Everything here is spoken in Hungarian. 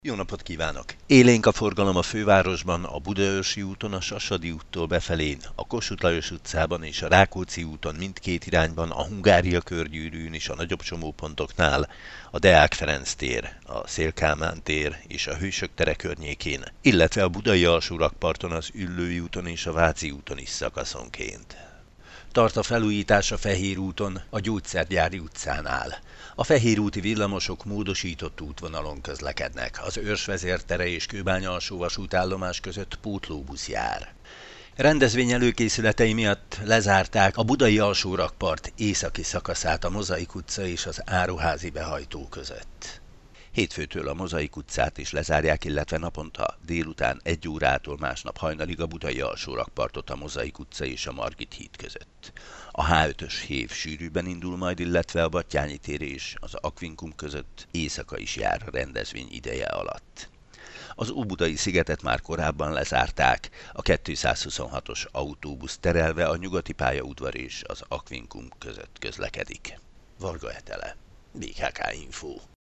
Jó napot kívánok! Élénk a forgalom a fővárosban, a Budaörsi úton, a Sasadi úttól befelé, a Kossuth Lajos utcában és a Rákóczi úton mindkét irányban, a Hungária körgyűrűn és a nagyobb csomópontoknál, a Deák Ferenc tér, a Széll Kálmán tér és a Hősök tere környékén, illetve a budai alsórakparton, az Üllői úton és a Váci úton is szakaszonként. Tart a felújítás a Fehér úton, a Gyógyszergyári utcánál. A fehérúti villamosok módosított útvonalon közlekednek. Az Őrsvezér tere és Kőbánya alsó vasútállomás között pótlóbusz jár. Rendezvény előkészületei miatt lezárták a budai alsórakpart északi szakaszát a Mozaik utca és az Áruházi behajtó között. Hétfőtől a Mozaik utcát is lezárják, illetve naponta délután 1 órától másnap hajnalig a budai alsórakpartot a Mozaik utca és a Margit híd között. A H5-ös hév sűrűben indul majd, illetve a Batthyány tér és az Aquincum között éjszaka is jár a rendezvény ideje alatt. Az Óbudai szigetet már korábban lezárták, a 226-os autóbusz terelve a Nyugati pályaudvar és az Aquincum között közlekedik. Varga Etele, BKK Info.